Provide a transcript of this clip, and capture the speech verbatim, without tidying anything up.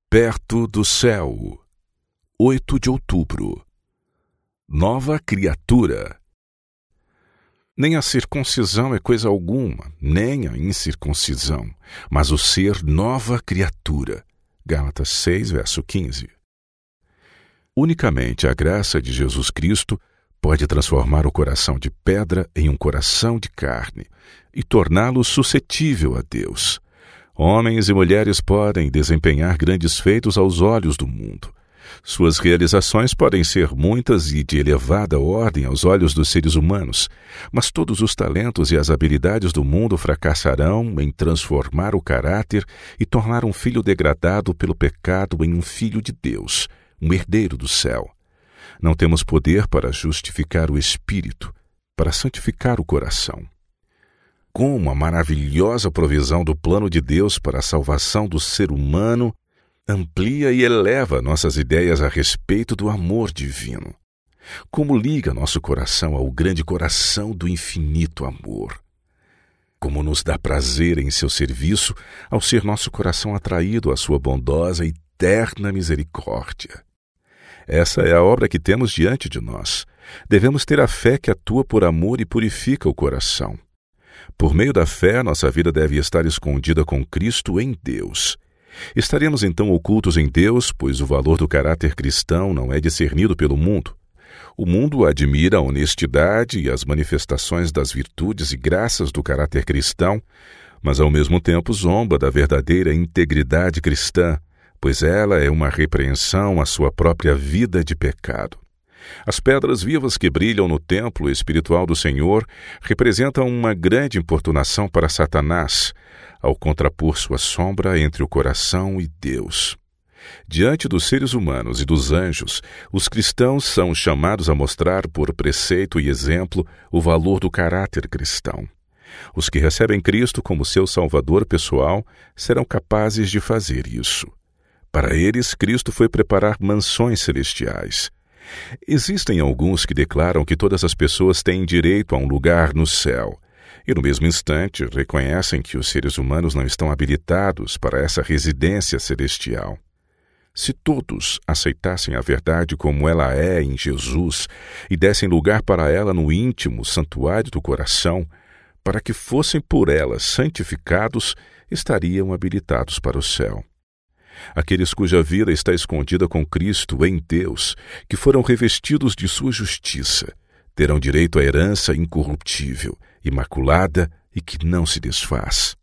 Perto do céu. oito de outubro. Nova criatura. Nem a circuncisão é coisa alguma, nem a incircuncisão, mas o ser nova criatura. Gálatas seis, verso quinze. Unicamente a graça de Jesus Cristo pode transformar o coração de pedra em um coração de carne e torná-lo suscetível a Deus. Homens e mulheres podem desempenhar grandes feitos aos olhos do mundo. Suas realizações podem ser muitas e de elevada ordem aos olhos dos seres humanos, mas todos os talentos e as habilidades do mundo fracassarão em transformar o caráter e tornar um filho degradado pelo pecado em um filho de Deus, um herdeiro do céu. Não temos poder para justificar o espírito, para santificar o coração. Como a maravilhosa provisão do plano de Deus para a salvação do ser humano amplia e eleva nossas ideias a respeito do amor divino. Como liga nosso coração ao grande coração do infinito amor. Como nos dá prazer em seu serviço ao ser nosso coração atraído à sua bondosa e eterna misericórdia. Essa é a obra que temos diante de nós. Devemos ter a fé que atua por amor e purifica o coração. Por meio da fé, nossa vida deve estar escondida com Cristo em Deus. Estaremos então ocultos em Deus, pois o valor do caráter cristão não é discernido pelo mundo. O mundo admira a honestidade e as manifestações das virtudes e graças do caráter cristão, mas ao mesmo tempo zomba da verdadeira integridade cristã, pois ela é uma repreensão à sua própria vida de pecado. As pedras vivas que brilham no templo espiritual do Senhor representam uma grande importunação para Satanás, ao contrapor sua sombra entre o coração e Deus. Diante dos seres humanos e dos anjos, os cristãos são chamados a mostrar por preceito e exemplo o valor do caráter cristão. Os que recebem Cristo como seu Salvador pessoal serão capazes de fazer isso. Para eles, Cristo foi preparar mansões celestiais. Existem alguns que declaram que todas as pessoas têm direito a um lugar no céu, e no mesmo instante reconhecem que os seres humanos não estão habilitados para essa residência celestial. Se todos aceitassem a verdade como ela é em Jesus e dessem lugar para ela no íntimo santuário do coração, para que fossem por ela santificados, estariam habilitados para o céu. Aqueles cuja vida está escondida com Cristo em Deus, que foram revestidos de sua justiça, terão direito à herança incorruptível, imaculada e que não se desfaz.